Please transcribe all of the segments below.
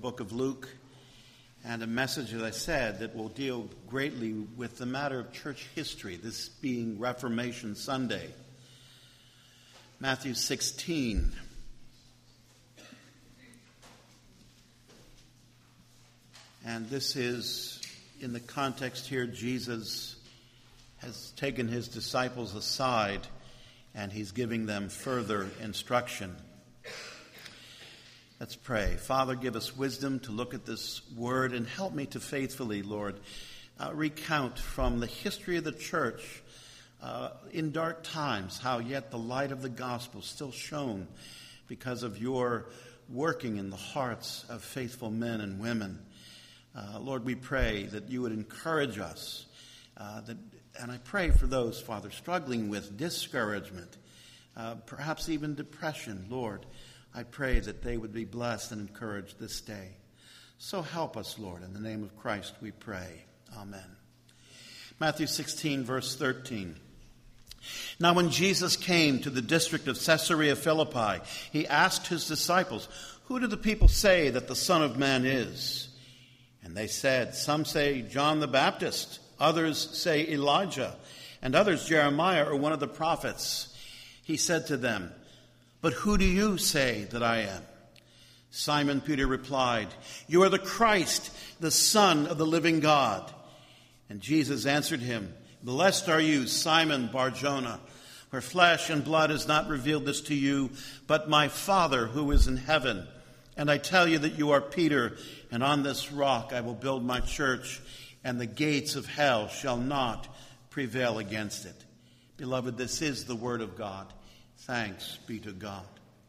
book of Luke, and a message, as I said, that will deal greatly with the matter of church history, this being Reformation Sunday. Matthew 16. And this is, in the context here, Jesus has taken his disciples aside and he's giving them further instruction. Let's pray. Father, give us wisdom to look at this word and help me to faithfully, Lord, recount from the history of the church in dark times how yet the light of the gospel still shone because of your working in the hearts of faithful men and women. Lord, we pray that you would encourage us, and I pray for those, Father, struggling with discouragement, perhaps even depression. Lord, I pray that they would be blessed and encouraged this day. So help us, Lord. In the name of Christ we pray. Amen. Matthew 16, verse 13. Now when Jesus came to the district of Caesarea Philippi, he asked his disciples, "Who do the people say that the Son of Man is?" And they said, "Some say John the Baptist, others say Elijah, and others Jeremiah or one of the prophets." He said to them, "But who do you say that I am?" Simon Peter replied, "You are the Christ, the Son of the living God." And Jesus answered him, "Blessed are you, Simon Bar-Jonah, for flesh and blood has not revealed this to you, but my Father who is in heaven. And I tell you that you are Peter, and on this rock I will build my church, and the gates of hell shall not prevail against it." Beloved, this is the word of God. Thanks be to God.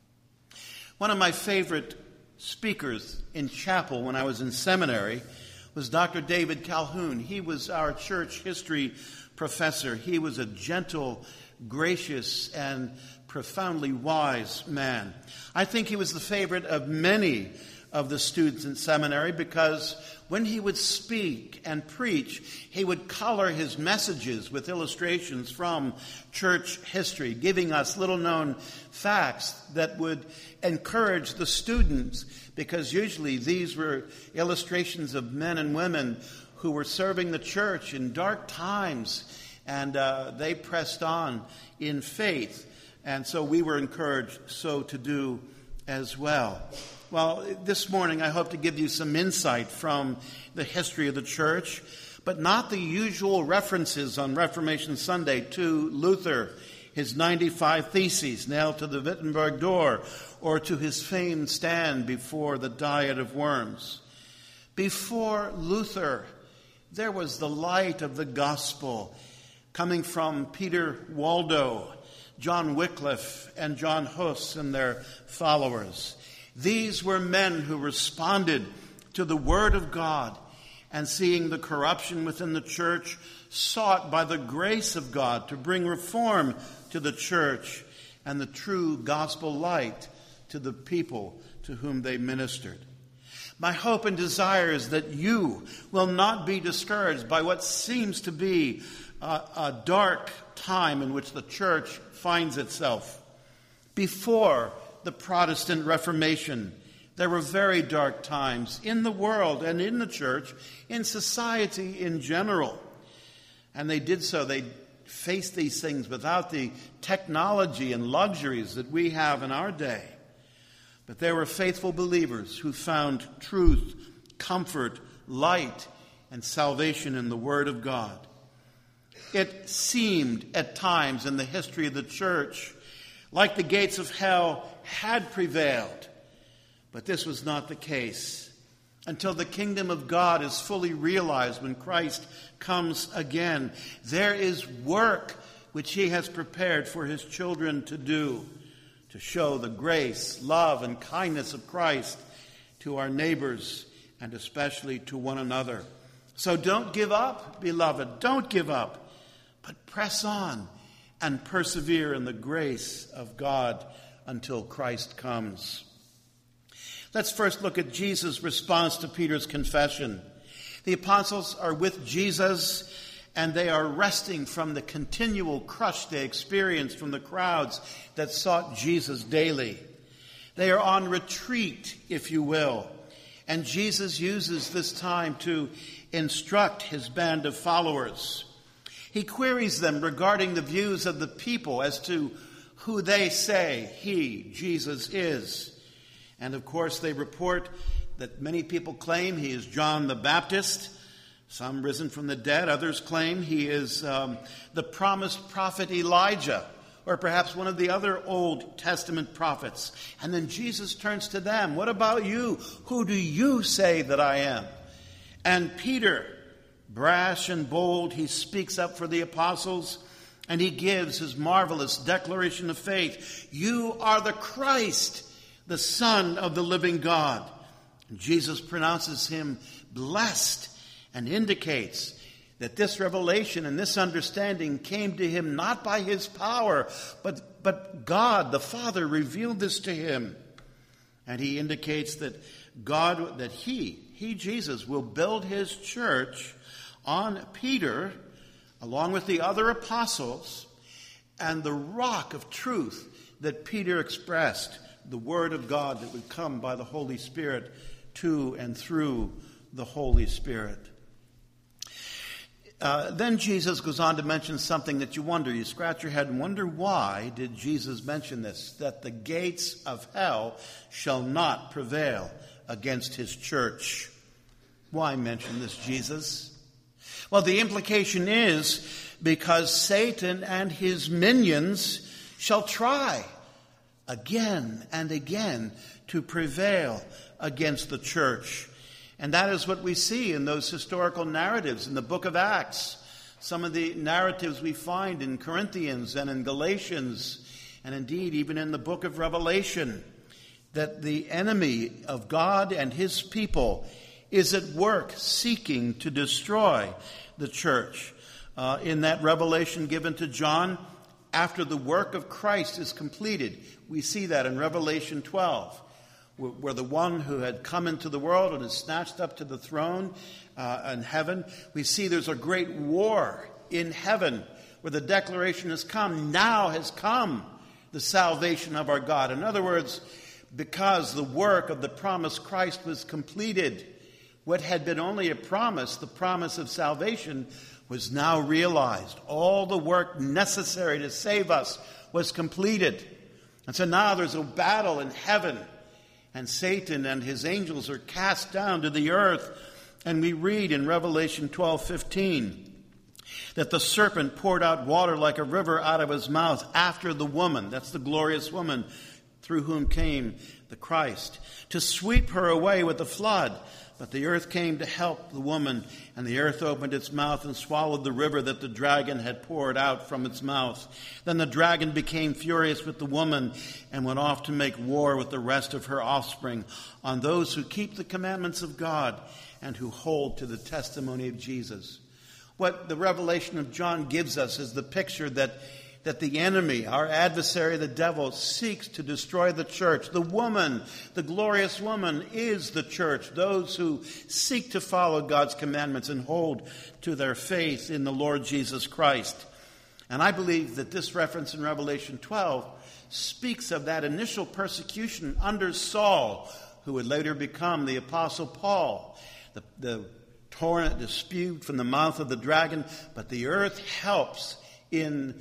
One of my favorite speakers in chapel when I was in seminary was Dr. David Calhoun. He was our church history professor. He was a gentle, gracious, and profoundly wise man. I think he was the favorite of many of the students in seminary because when he would speak and preach, he would color his messages with illustrations from church history, giving us little-known facts that would encourage the students, because usually these were illustrations of men and women who were serving the church in dark times, and they pressed on in faith. And so we were encouraged so to do as well. Well, this morning I hope to give you some insight from the history of the church, but not the usual references on Reformation Sunday to Luther, his 95 Theses nailed to the Wittenberg door, or to his famed stand before the Diet of Worms. Before Luther, there was the light of the gospel coming from Peter Waldo, John Wycliffe, and John Hus and their followers. These were men who responded to the word of God, and seeing the corruption within the church, sought by the grace of God to bring reform to the church and the true gospel light to the people to whom they ministered. My hope and desire is that you will not be discouraged by what seems to be a dark time in which the church finds itself. Before the Protestant Reformation, there were very dark times in the world and in the church, in society in general. And they faced these things without the technology and luxuries that we have in our day. But there were faithful believers who found truth, comfort, light, and salvation in the Word of God. It seemed at times in the history of the church like the gates of hell had prevailed. But this was not the case until the kingdom of God is fully realized when Christ comes again. There is work which he has prepared for his children to do, to show the grace, love, and kindness of Christ to our neighbors and especially to one another. So don't give up, beloved. Don't give up, but press on and persevere in the grace of God until Christ comes. Let's first look at Jesus' response to Peter's confession. The apostles are with Jesus, and they are resting from the continual crush they experienced from the crowds that sought Jesus daily. They are on retreat, if you will, And Jesus uses this time to instruct his band of followers. He queries them regarding the views of the people as to who they say he, Jesus, is. And of course, they report that many people claim he is John the Baptist, some risen from the dead. Others claim he is the promised prophet Elijah, or perhaps one of the other Old Testament prophets. And then Jesus turns to them. What about you? Who do you say that I am? And Peter, brash and bold, he speaks up for the apostles, and he gives his marvelous declaration of faith. You are the Christ, the Son of the living God. And Jesus pronounces him blessed and indicates that this revelation and this understanding came to him not by his power, but God, the Father, revealed this to him. And he indicates that God, that he, Jesus, will build his church on Peter, along with the other apostles, and the rock of truth that Peter expressed, the word of God that would come by the Holy Spirit to and through the Holy Spirit. Then Jesus goes on to mention something that you scratch your head and wonder, why did Jesus mention this? That the gates of hell shall not prevail against his church. Why mention this, Jesus? Well, the implication is because Satan and his minions shall try again and again to prevail against the church. And that is what we see in those historical narratives in the book of Acts. Some of the narratives we find in Corinthians and in Galatians, and indeed even in the book of Revelation, that the enemy of God and his people is at work seeking to destroy the church. In that revelation given to John, after the work of Christ is completed, we see that in Revelation 12. Where the one who had come into the world and is snatched up to the throne in heaven, we see there's a great war in heaven where the declaration has come. Now has come the salvation of our God. In other words, because the work of the promised Christ was completed, what had been only a promise, the promise of salvation, was now realized. All the work necessary to save us was completed. And so now there's a battle in heaven. And Satan and his angels are cast down to the earth. And we read in Revelation 12:15 that the serpent poured out water like a river out of his mouth after the woman, that's the glorious woman through whom came the Christ, to sweep her away with the flood. But the earth came to help the woman, and the earth opened its mouth and swallowed the river that the dragon had poured out from its mouth. Then the dragon became furious with the woman and went off to make war with the rest of her offspring on those who keep the commandments of God and who hold to the testimony of Jesus. What the revelation of John gives us is the picture that the enemy, our adversary, the devil, seeks to destroy the church. The woman, the glorious woman, is the church. Those who seek to follow God's commandments and hold to their faith in the Lord Jesus Christ. And I believe that this reference in Revelation 12 speaks of that initial persecution under Saul, who would later become the Apostle Paul. The torrent is spewed from the mouth of the dragon, but the earth helps and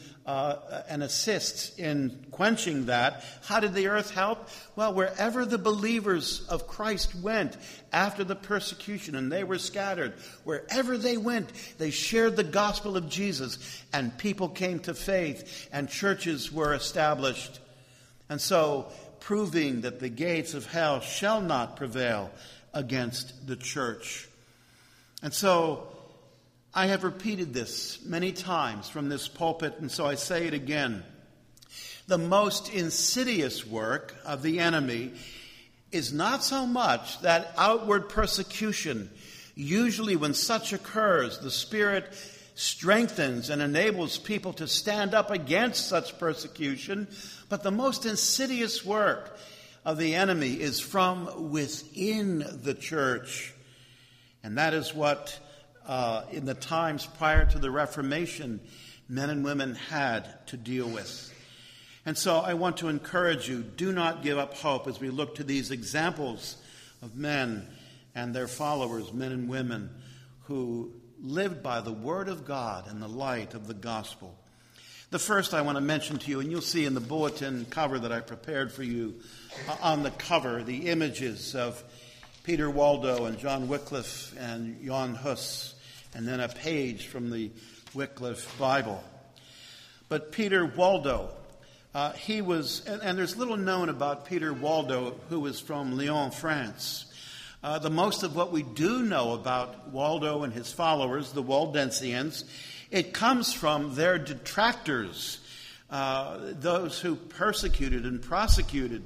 assists in quenching that. How did the earth help? Well, wherever the believers of Christ went after the persecution and they were scattered, wherever they went, they shared the gospel of Jesus, and people came to faith and churches were established. And so, proving that the gates of hell shall not prevail against the church. And so, I have repeated this many times from this pulpit, and so I say it again. The most insidious work of the enemy is not so much that outward persecution. Usually when such occurs, the Spirit strengthens and enables people to stand up against such persecution. But the most insidious work of the enemy is from within the church. And that is what in the times prior to the Reformation, men and women had to deal with. And so I want to encourage you, do not give up hope as we look to these examples of men and their followers, men and women, who lived by the word of God and the light of the gospel. The first I want to mention to you, and you'll see in the bulletin cover that I prepared for you, on the cover, the images of Peter Waldo and John Wycliffe and Jan Hus, and then a page from the Wycliffe Bible. But Peter Waldo, he was, and there's little known about Peter Waldo, who was from Lyon, France. The most of what we do know about Waldo and his followers, the Waldensians, it comes from their detractors, those who persecuted and prosecuted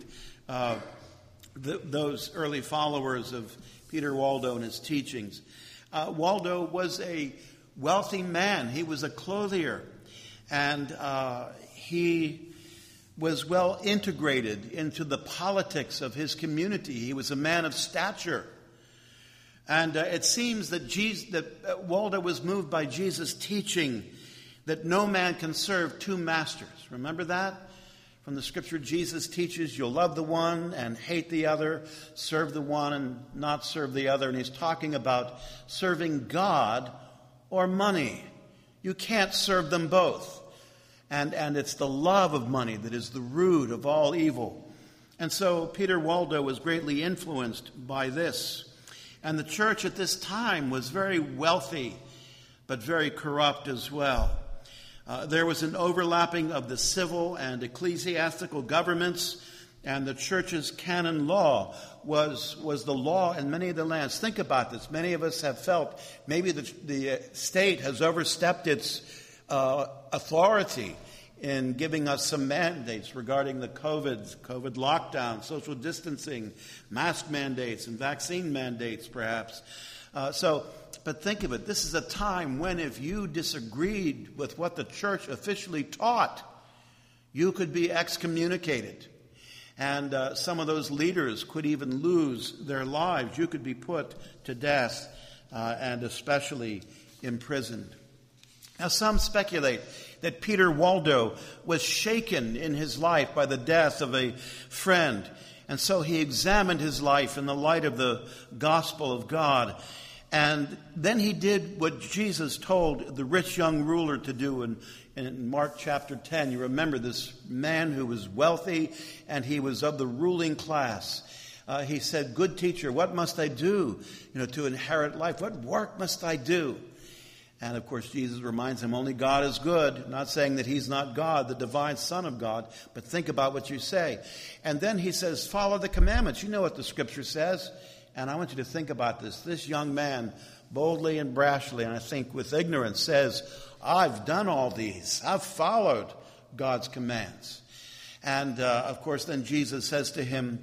those early followers of Peter Waldo and his teachings. Waldo was a wealthy man. He was a clothier, and he was well integrated into the politics of his community. He was a man of stature. And it seems that Waldo was moved by Jesus' teaching that no man can serve two masters. Remember that? From the scripture, Jesus teaches you'll love the one and hate the other, serve the one and not serve the other. And he's talking about serving God or money. You can't serve them both. And it's the love of money that is the root of all evil. And so Peter Waldo was greatly influenced by this. And the church at this time was very wealthy, but very corrupt as well. There was an overlapping of the civil and ecclesiastical governments, and the church's canon law was the law in many of the lands. Think about this. Many of us have felt maybe the state has overstepped its authority in giving us some mandates regarding the COVID lockdown, social distancing, mask mandates, and vaccine mandates, perhaps. But think of it. This is a time when if you disagreed with what the church officially taught, you could be excommunicated. And some of those leaders could even lose their lives. You could be put to death and especially imprisoned. Now, some speculate that Peter Waldo was shaken in his life by the death of a friend. And so he examined his life in the light of the gospel of God. And then he did what Jesus told the rich young ruler to do in Mark chapter 10. You remember this man who was wealthy and he was of the ruling class. He said, "Good teacher, what must I do, to inherit life? What work must I do?" And of course, Jesus reminds him only God is good. Not saying that he's not God, the divine Son of God, but think about what you say. And then he says, follow the commandments. You know what the scripture says. And I want you to think about this. This young man, boldly and brashly, and I think with ignorance, says, I've done all these. I've followed God's commands. And of course, then Jesus says to him,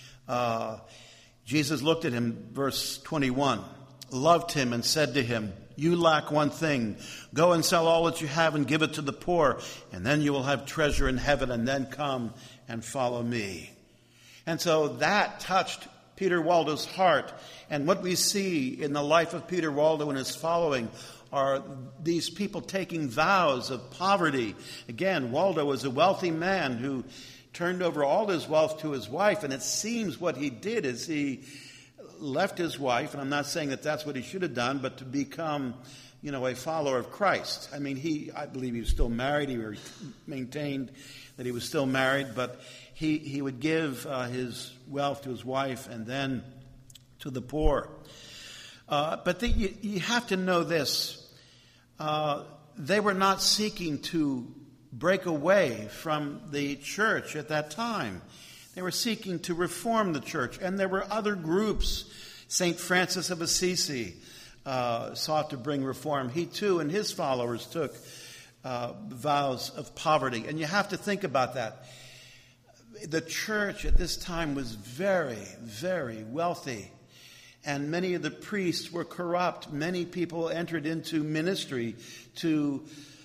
Jesus looked at him, verse 21, loved him and said to him, you lack one thing. Go and sell all that you have and give it to the poor, and then you will have treasure in heaven, and then come and follow me. And so that touched Peter Waldo's heart. And what we see in the life of Peter Waldo and his following are these people taking vows of poverty. Again, Waldo was a wealthy man who turned over all his wealth to his wife, and it seems what he did is he left his wife, and I'm not saying that that's what he should have done, but to become, a follower of Christ. I mean, I believe he was still married. He maintained that he was still married, but he would give his wealth to his wife and then to the poor. But you have to know this. They were not seeking to break away from the church at that time. They were seeking to reform the church, and there were other groups. St. Francis of Assisi sought to bring reform. He too and his followers took vows of poverty. And you have to think about that. The church at this time was very, very wealthy. And many of the priests were corrupt. Many people entered into ministry to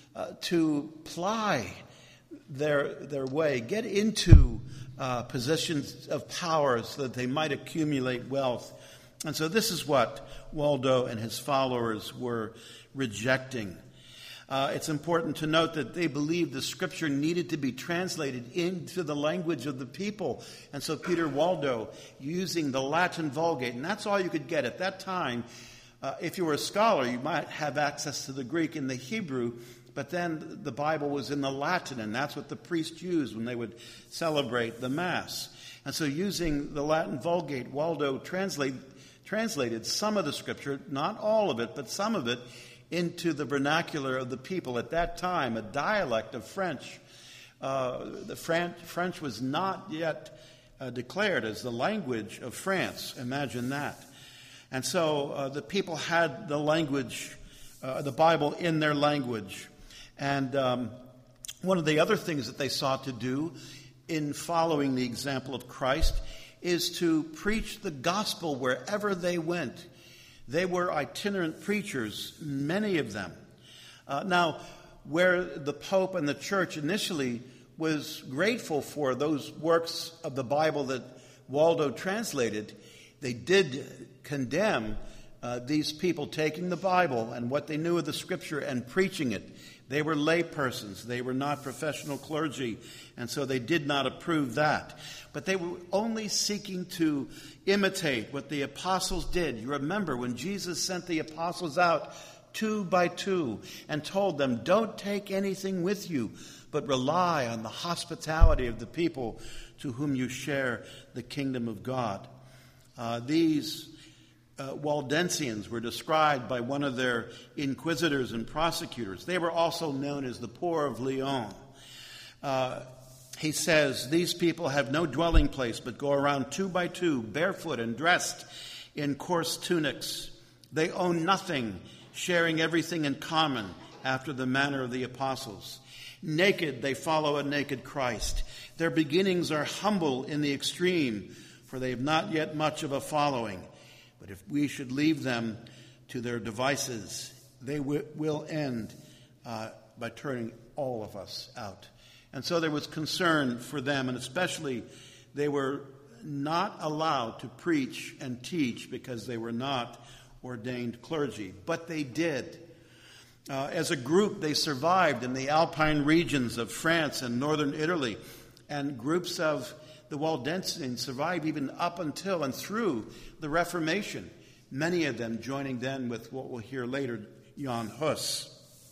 ply their way, get into positions of power so that they might accumulate wealth. And so this is what Waldo and his followers were rejecting. It's important to note that they believed the Scripture needed to be translated into the language of the people. And so Peter Waldo, using the Latin Vulgate, and that's all you could get at that time. If you were a scholar, you might have access to the Greek and the Hebrew, but then the Bible was in the Latin, and that's what the priests used when they would celebrate the Mass. And so using the Latin Vulgate, Waldo translated some of the Scripture, not all of it, but some of it, into the vernacular of the people at that time, a dialect of French. French was not yet declared as the language of France. Imagine that. And so the people had the language, the Bible in their language. And one of the other things that they sought to do in following the example of Christ is to preach the gospel wherever they went. They were itinerant preachers, many of them. Now, where the Pope and the Church initially was grateful for those works of the Bible that Waldo translated, they did condemn these people taking the Bible and what they knew of the Scripture and preaching it. They were lay persons. They were not professional clergy, and so they did not approve that. But they were only seeking to imitate what the apostles did. You remember when Jesus sent the apostles out 2 by 2 and told them, don't take anything with you, but rely on the hospitality of the people to whom you share the kingdom of God. These Waldensians were described by one of their inquisitors and prosecutors. They were also known as the poor of Lyon. He says, these people have no dwelling place, but go around 2 by 2, barefoot and dressed in coarse tunics. They own nothing, sharing everything in common after the manner of the apostles. Naked, they follow a naked Christ. Their beginnings are humble in the extreme, for they have not yet much of a following. But if we should leave them to their devices, they will end by turning all of us out. And so there was concern for them, and especially they were not allowed to preach and teach because they were not ordained clergy. But they did. As a group, they survived in the Alpine regions of France and northern Italy, and groups of the Waldensians survived even up until and through the Reformation, many of them joining then with what we'll hear later, Jan Hus.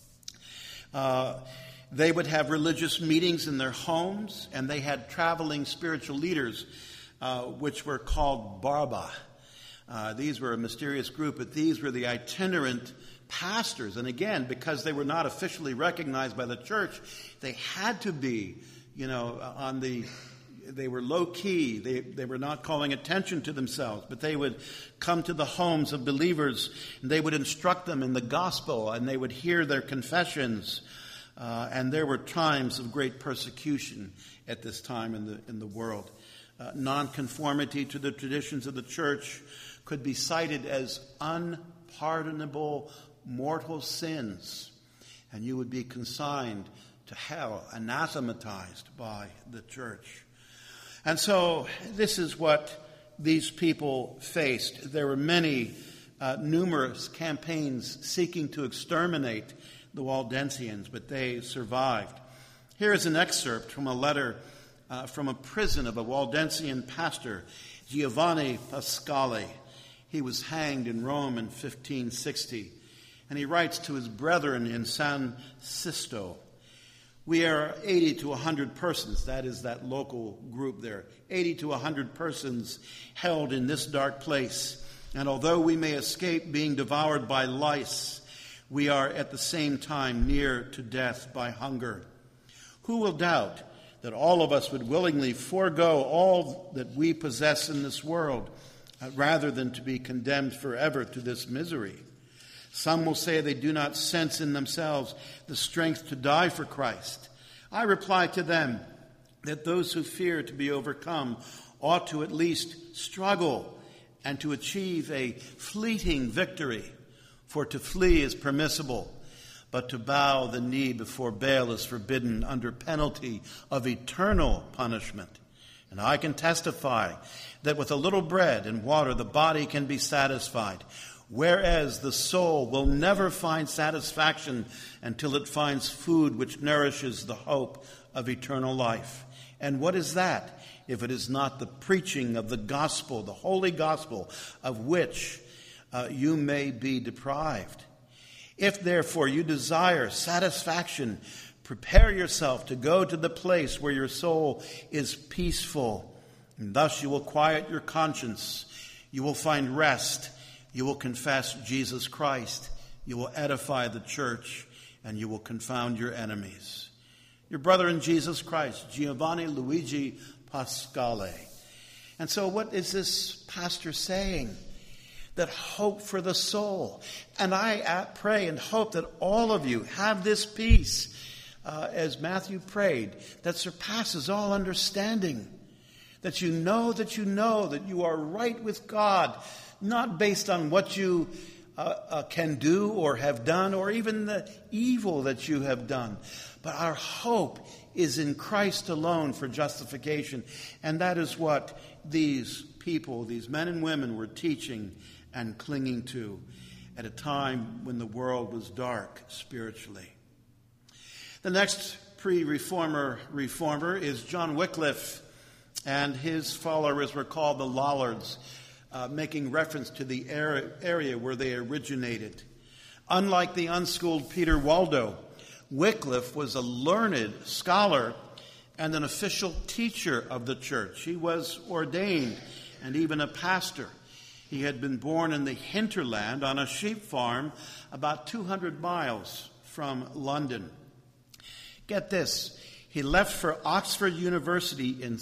They would have religious meetings in their homes, and they had traveling spiritual leaders, which were called Barba. These were a mysterious group, but these were the itinerant pastors. And again, because they were not officially recognized by the church, they had to be, they were low-key. They were not calling attention to themselves, but they would come to the homes of believers, and they would instruct them in the gospel, and they would hear their confessions. And there were times of great persecution at this time in the world. Nonconformity to the traditions of the church could be cited as unpardonable mortal sins, and you would be consigned to hell, anathematized by the church. And so this is what these people faced. There were numerous campaigns seeking to exterminate the Waldensians, but they survived. Here is an excerpt from a letter from a prison of a Waldensian pastor, Giovanni Pasquale. He was hanged in Rome in 1560, and he writes to his brethren in San Sisto, we are 80 to 100 persons, that is that local group there, 80 to 100 persons held in this dark place. And although we may escape being devoured by lice, we are at the same time near to death by hunger. Who will doubt that all of us would willingly forego all that we possess in this world, rather than to be condemned forever to this misery? Some will say they do not sense in themselves the strength to die for Christ. I reply to them that those who fear to be overcome ought to at least struggle and to achieve a fleeting victory. For to flee is permissible, but to bow the knee before Baal is forbidden under penalty of eternal punishment. And I can testify that with a little bread and water the body can be satisfied. Whereas the soul will never find satisfaction until it finds food which nourishes the hope of eternal life. And what is that, if it is not the preaching of the gospel, the holy gospel, of which you may be deprived? If therefore you desire satisfaction, prepare yourself to go to the place where your soul is peaceful, and thus you will quiet your conscience. You will find rest. You will confess Jesus Christ. You will edify the church, and you will confound your enemies. Your brother in Jesus Christ, Giovanni Luigi Pasquale. And so what is this pastor saying? That hope for the soul. And I pray and hope that all of you have this peace, as Matthew prayed, that surpasses all understanding. That you know that you are right with God, not based on what you can do or have done, or even the evil that you have done. But our hope is in Christ alone for justification. And that is what these people, these men and women, were teaching and clinging to at a time when the world was dark spiritually. The next pre-reformer reformer is John Wycliffe, and his followers were called the Lollards, making reference to the area where they originated. Unlike the unschooled Peter Waldo, Wycliffe was a learned scholar and an official teacher of the church. He was ordained and even a pastor. He had been born in the hinterland on a sheep farm about 200 miles from London. Get this. He left for Oxford University in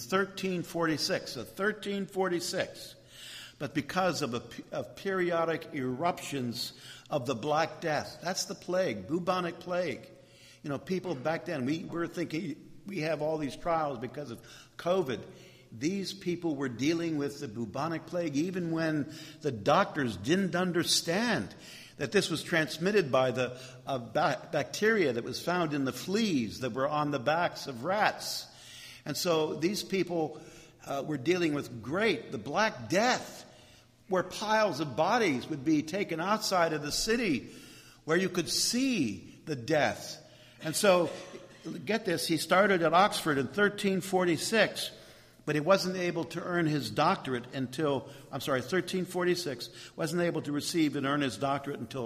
1346, so 1346. But because of periodic eruptions of the Black Death, that's the plague, bubonic plague. You know, people back then, we were thinking we have all these trials because of COVID. These people were dealing with the bubonic plague even when the doctors didn't understand that this was transmitted by the bacteria that was found in the fleas that were on the backs of rats. And so these people were dealing with the Black Death, where piles of bodies would be taken outside of the city where you could see the death. And so, get this, he started at Oxford in 1346, but he wasn't able to earn his doctorate until, 1346, wasn't able to receive and earn his doctorate until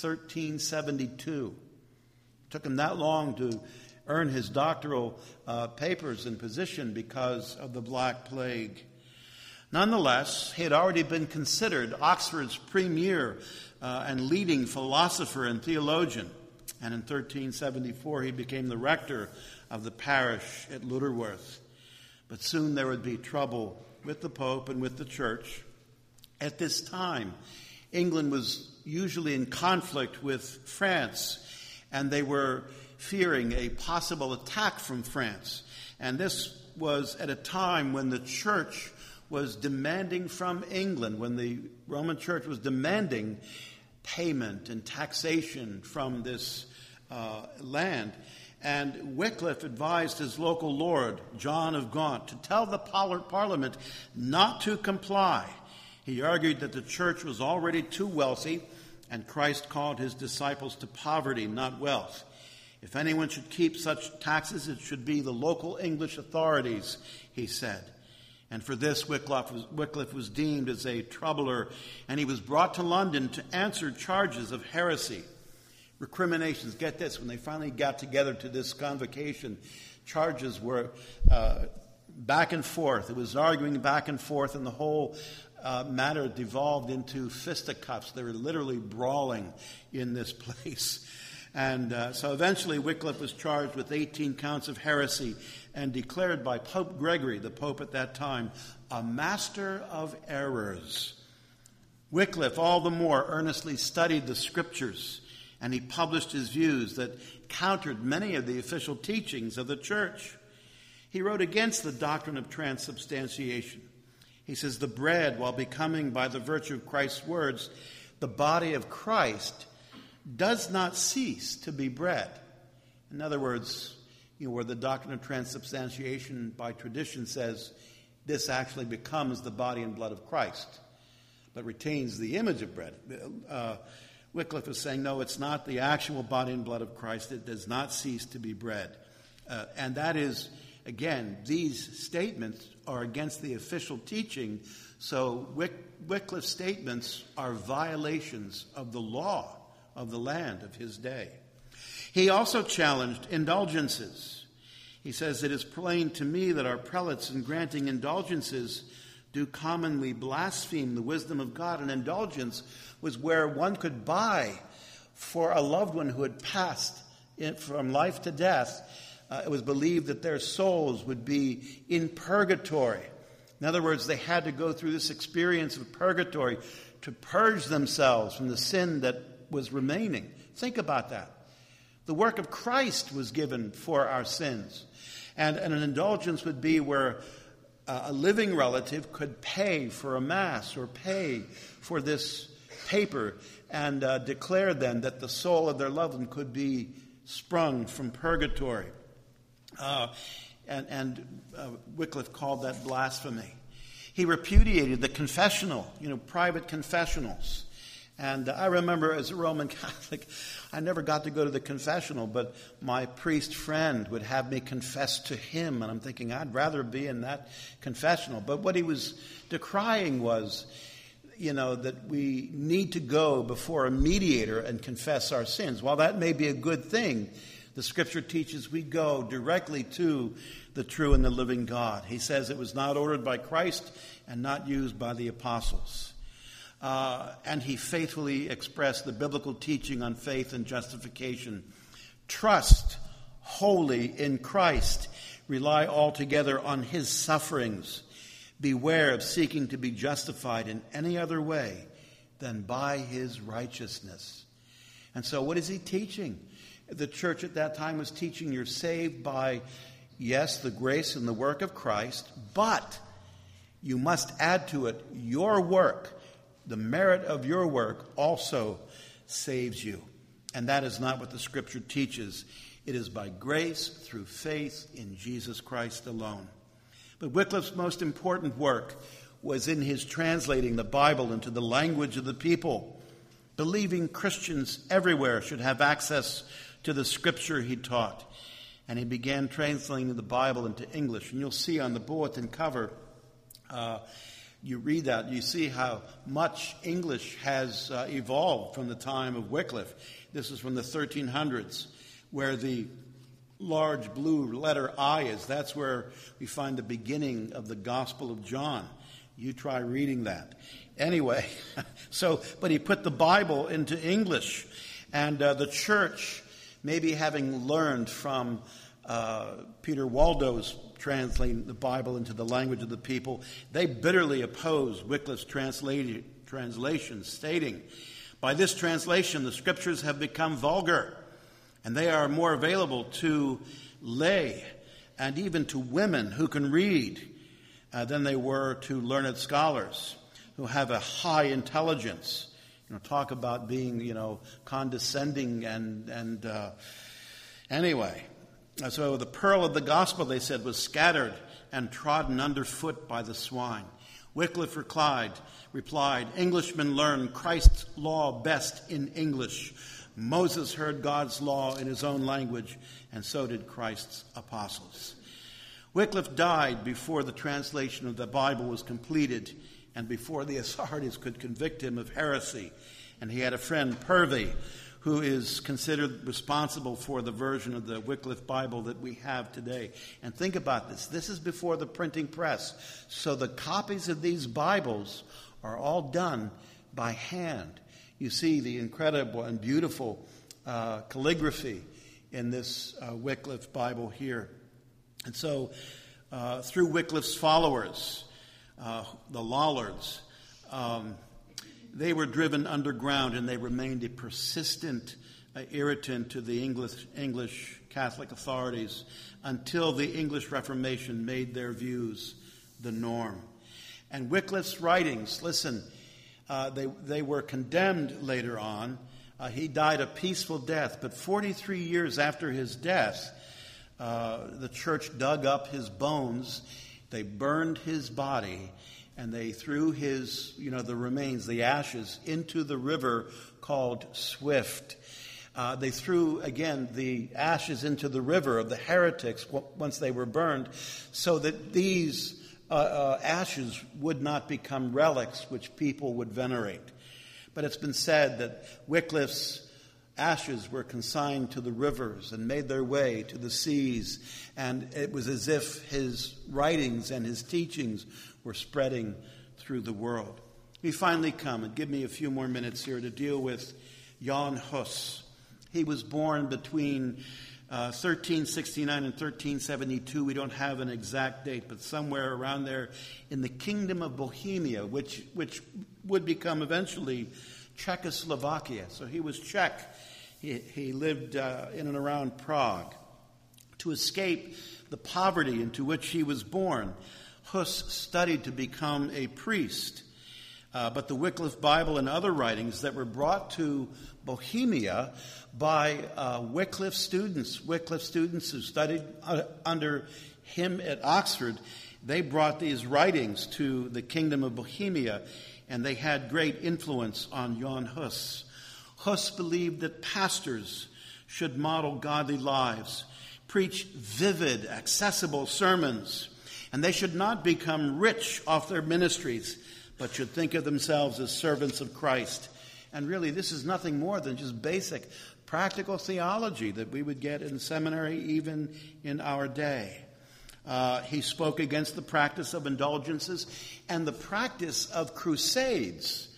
1372. It took him that long to earn his doctoral papers and position because of the Black Plague. Nonetheless, he had already been considered Oxford's premier and leading philosopher and theologian. And in 1374, he became the rector of the parish at Lutterworth. But soon there would be trouble with the Pope and with the Church. At this time, England was usually in conflict with France, and they were fearing a possible attack from France. And this was at a time when the Church was demanding from England, when the Roman Church was demanding payment and taxation from this land. And Wycliffe advised his local lord, John of Gaunt, to tell the Parliament not to comply. He argued that the church was already too wealthy, and Christ called his disciples to poverty, not wealth. If anyone should keep such taxes, it should be the local English authorities, he said. And for this, Wycliffe was deemed as a troubler, and he was brought to London to answer charges of heresy. Recriminations, get this, when they finally got together to this convocation, charges were back and forth. It was arguing back and forth, and the whole matter devolved into fisticuffs. They were literally brawling in this place. And so eventually Wycliffe was charged with 18 counts of heresy and declared by Pope Gregory, the Pope at that time, a master of errors. Wycliffe all the more earnestly studied the Scriptures, and he published his views that countered many of the official teachings of the Church. He wrote against the doctrine of transubstantiation. He says, the bread, while becoming by the virtue of Christ's words the body of Christ, does not cease to be bread. In other words, where the doctrine of transubstantiation by tradition says this actually becomes the body and blood of Christ. but retains the image of bread. Wycliffe is saying, no, it's not the actual body and blood of Christ. It does not cease to be bread. And that is, again, these statements are against the official teaching. So Wycliffe's statements are violations of the law of the land of his day. He also challenged indulgences. He says, it is plain to me that our prelates in granting indulgences do commonly blaspheme the wisdom of God. An indulgence was where one could buy for a loved one who had passed from life to death. It was believed that their souls would be in purgatory. In other words, they had to go through this experience of purgatory to purge themselves from the sin that was remaining. Think about that. The work of Christ was given for our sins. And an indulgence would be where a living relative could pay for a mass or pay for this paper and declare then that the soul of their loved one could be sprung from purgatory. Wycliffe called that blasphemy. He repudiated the confessional, private confessionals. And I remember as a Roman Catholic, I never got to go to the confessional, but my priest friend would have me confess to him. And I'm thinking, I'd rather be in that confessional. But what he was decrying was, that we need to go before a mediator and confess our sins. While that may be a good thing, the Scripture teaches we go directly to the true and the living God. He says it was not ordered by Christ and not used by the apostles. And he faithfully expressed the biblical teaching on faith and justification. Trust wholly in Christ. Rely altogether on his sufferings. Beware of seeking to be justified in any other way than by his righteousness. And so what is he teaching? The church at that time was teaching you're saved by, yes, the grace and the work of Christ, but you must add to it your work. The merit of your work also saves you. And that is not what the Scripture teaches. It is by grace through faith in Jesus Christ alone. But Wycliffe's most important work was in his translating the Bible into the language of the people. Believing Christians everywhere should have access to the Scripture he taught. And he began translating the Bible into English. And you'll see on the bulletin cover, you read that, you see how much English has evolved from the time of Wycliffe. This is from the 1300s, where the large blue letter I is. That's where we find the beginning of the Gospel of John. You try reading that. Anyway, but he put the Bible into English. And the church, maybe having learned from Peter Waldo's translating the Bible into the language of the people, they bitterly opposed Wycliffe's translation, stating, by this translation, the Scriptures have become vulgar, and they are more available to lay and even to women who can read than they were to learned scholars who have a high intelligence. Talk about being, condescending and anyway. So the pearl of the gospel, they said, was scattered and trodden underfoot by the swine. Wycliffe replied, Englishmen learn Christ's law best in English. Moses heard God's law in his own language, and so did Christ's apostles. Wycliffe died before the translation of the Bible was completed and before the authorities could convict him of heresy. And he had a friend, Purvey, who is considered responsible for the version of the Wycliffe Bible that we have today. And think about this. This is before the printing press. So the copies of these Bibles are all done by hand. You see the incredible and beautiful calligraphy in this Wycliffe Bible here. And so through Wycliffe's followers, the Lollards, they were driven underground, and they remained a persistent irritant to the English Catholic authorities until the English Reformation made their views the norm. And Wycliffe's writings, listen, they were condemned later on. He died a peaceful death, but 43 years after his death, the church dug up his bones. They burned his body, and they threw his, the remains, the ashes, into the river called Swift. They threw, again, the ashes into the river of the heretics once they were burned, so that these ashes would not become relics which people would venerate. But it's been said that Wycliffe's ashes were consigned to the rivers and made their way to the seas, and it was as if his writings and his teachings were spreading through the world. We finally come, and give me a few more minutes here to deal with Jan Hus. He was born between 1369 and 1372. We don't have an exact date, but somewhere around there in the Kingdom of Bohemia, which would become eventually Czechoslovakia. So he was Czech. He lived in and around Prague. To escape the poverty into which he was born, Hus studied to become a priest. But the Wycliffe Bible and other writings that were brought to Bohemia by Wycliffe students who studied under him at Oxford, they brought these writings to the Kingdom of Bohemia, and they had great influence on Jan Hus. Hus believed that pastors should model godly lives, preach vivid, accessible sermons, and they should not become rich off their ministries, but should think of themselves as servants of Christ. And really, this is nothing more than just basic practical theology that we would get in seminary even in our day. He spoke against the practice of indulgences and the practice of crusades.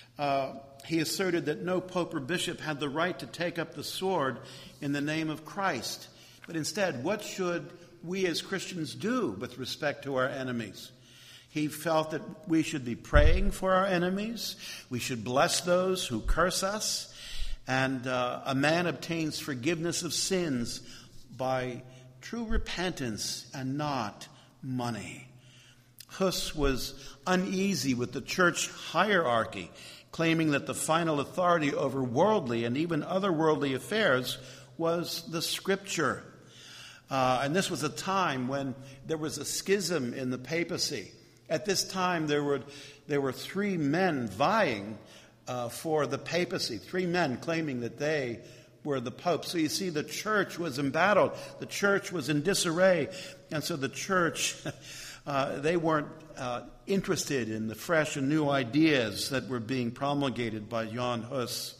He asserted that no pope or bishop had the right to take up the sword in the name of Christ. But instead, what should we as Christians do with respect to our enemies? He felt that we should be praying for our enemies. We should bless those who curse us. And a man obtains forgiveness of sins by true repentance and not money. Hus was uneasy with the church hierarchy, claiming that the final authority over worldly and even otherworldly affairs was the Scripture. And this was a time when there was a schism in the papacy. At this time, there were three men vying for the papacy, three men claiming that they were the pope. So you see, the church was embattled. The church was in disarray. And so the church, they weren't interested in the fresh and new ideas that were being promulgated by Jan Hus.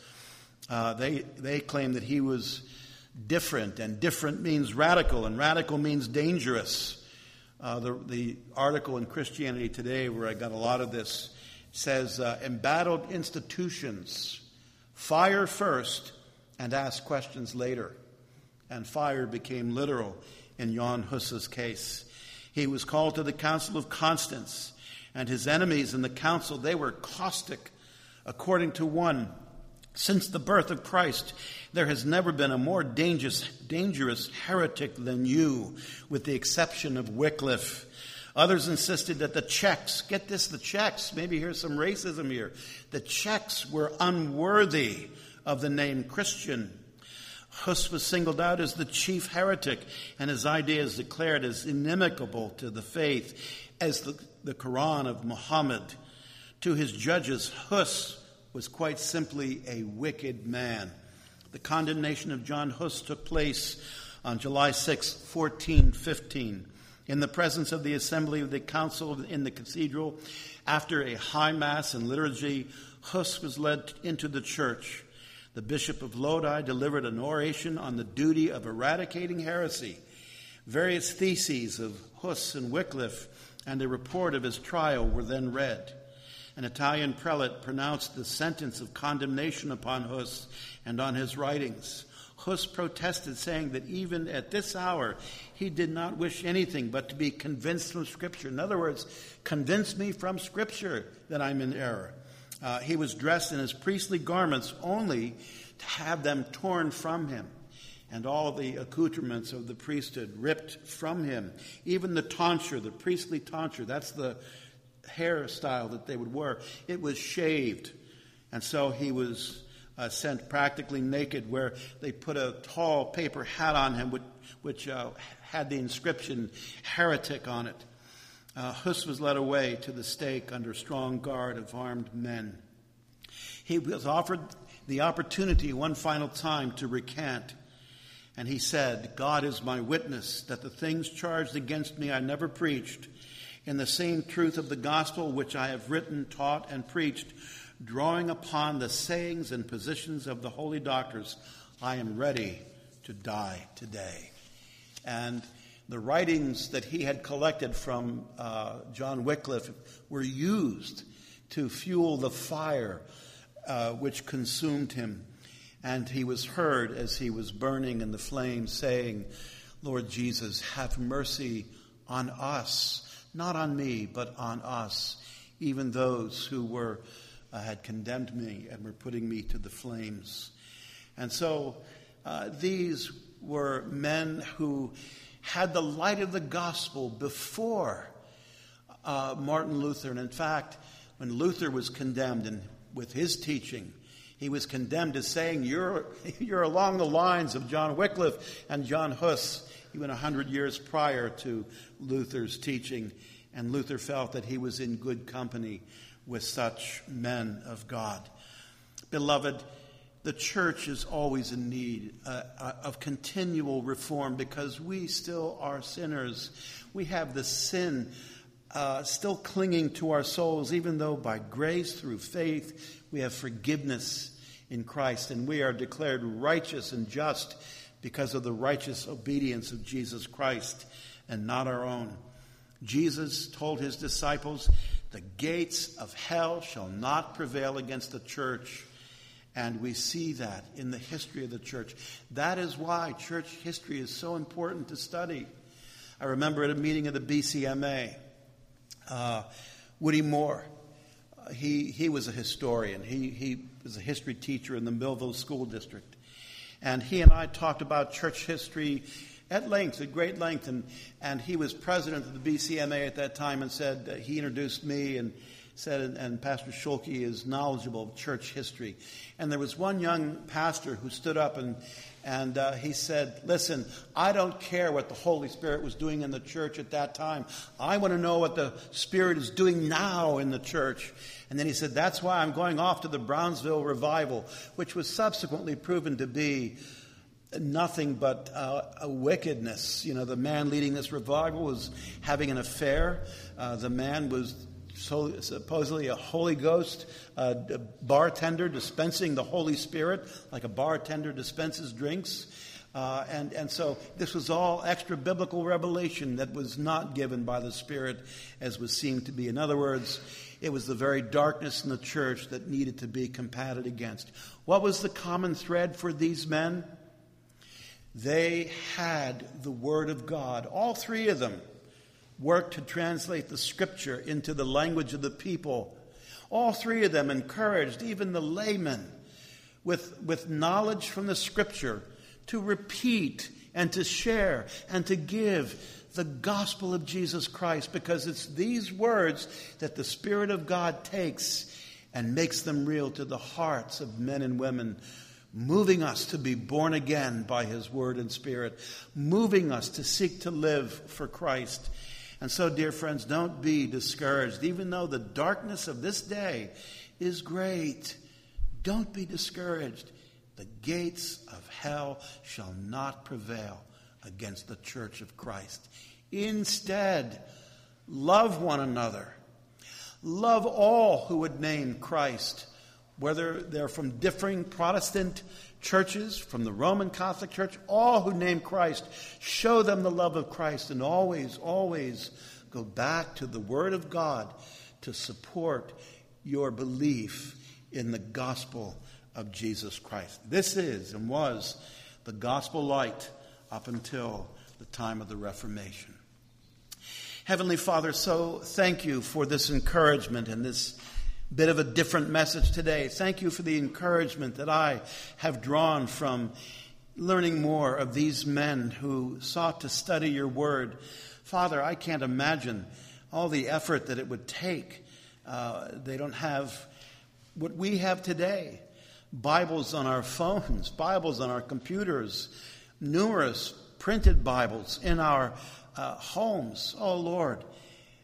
They claimed that he was different, and different means radical, and radical means dangerous. The article in Christianity Today, where I got a lot of this, says, embattled institutions, fire first and ask questions later. And fire became literal in Jan Hus's case. He was called to the Council of Constance, and his enemies in the council, they were caustic. According to one, since the birth of Christ, there has never been a more dangerous heretic than you, with the exception of Wycliffe. Others insisted that the Czechs, get this, the Czechs, maybe here's some racism here, the Czechs were unworthy of the name Christian. Hus was singled out as the chief heretic, and his ideas declared as inimical to the faith as the Quran of Muhammad. To his judges, Hus was quite simply a wicked man. The condemnation of Jan Hus took place on July 6, 1415. In the presence of the assembly of the council in the cathedral, after a high mass and liturgy, Hus was led into the church. The Bishop of Lodi delivered an oration on the duty of eradicating heresy. Various theses of Hus and Wycliffe and a report of his trial were then read. An Italian prelate pronounced the sentence of condemnation upon Hus and on his writings. Hus protested, saying that even at this hour, he did not wish anything but to be convinced from Scripture. In other words, convince me from Scripture that I'm in error. He was dressed in his priestly garments only to have them torn from him, and all the accoutrements of the priesthood ripped from him. Even the tonsure, the priestly tonsure, that's the hairstyle that they would wear, it was shaved. And so he was sent practically naked, where they put a tall paper hat on him which had the inscription heretic on it. Hus was led away to the stake under strong guard of armed men. He was offered the opportunity one final time to recant. And he said, God is my witness that the things charged against me I never preached. In the same truth of the gospel which I have written, taught, and preached, drawing upon the sayings and positions of the holy doctors, I am ready to die today. And the writings that he had collected from John Wycliffe were used to fuel the fire which consumed him. And he was heard as he was burning in the flames, saying, Lord Jesus, have mercy on us, not on me, but on us, even those who had condemned me and were putting me to the flames. And so these were men who had the light of the gospel before Martin Luther. And in fact, when Luther was condemned and with his teaching, he was condemned as saying, you're along the lines of John Wycliffe and John Hus, even 100 years prior to Luther's teaching. And Luther felt that he was in good company with such men of God. Beloved, the church is always in need of continual reform because we still are sinners. We have the sin still clinging to our souls, even though by grace through faith we have forgiveness in Christ, and we are declared righteous and just because of the righteous obedience of Jesus Christ and not our own. Jesus told his disciples, the gates of hell shall not prevail against the church. And we see that in the history of the church. That is why church history is so important to study. I remember at a meeting of the BCMA, Woody Moore, he was a historian. He was a history teacher in the Millville School District. And he and I talked about church history at length, at great length. And he was president of the BCMA at that time and said, he introduced me and said, and Pastor Schulke is knowledgeable of church history. And there was one young pastor who stood up and he said, listen, I don't care what the Holy Spirit was doing in the church at that time. I want to know what the Spirit is doing now in the church. And then he said, that's why I'm going off to the Brownsville revival, which was subsequently proven to be nothing but a wickedness. You know, the man leading this revival was having an affair. The man was supposedly a Holy Ghost bartender dispensing the Holy Spirit like a bartender dispenses drinks. And so this was all extra biblical revelation that was not given by the Spirit as was seemed to be. In other words, it was the very darkness in the church that needed to be combated against. What was the common thread for these men? They had the Word of God. All three of them worked to translate the Scripture into the language of the people. All three of them encouraged even the laymen with knowledge from the Scripture to repeat and to share and to give the gospel of Jesus Christ, because it's these words that the Spirit of God takes and makes them real to the hearts of men and women, moving us to be born again by His Word and Spirit, moving us to seek to live for Christ. And so, dear friends, don't be discouraged. Even though the darkness of this day is great, don't be discouraged. The gates of hell shall not prevail against the church of Christ. Instead, love one another. Love all who would name Christ, whether they're from differing Protestant churches, from the Roman Catholic Church, all who name Christ. Show them the love of Christ, and always, always go back to the Word of God to support your belief in the gospel of Jesus Christ. This is and was the gospel light up until the time of the Reformation. Heavenly Father, so thank you for this encouragement and this bit of a different message today. Thank you for the encouragement that I have drawn from learning more of these men who sought to study your word. Father, I can't imagine all the effort that it would take. They don't have what we have today. Bibles on our phones, Bibles on our computers, numerous printed Bibles in our homes. Oh, Lord,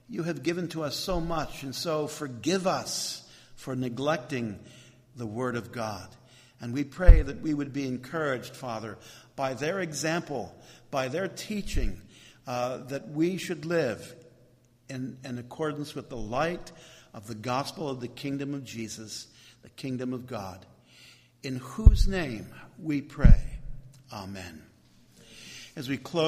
You have given to us so much, and so forgive us for neglecting the Word of God. And we pray that we would be encouraged, Father, by their example, by their teaching, that we should live in accordance with the light of the gospel of the kingdom of Jesus, the kingdom of God, in whose name we pray. Amen. As we close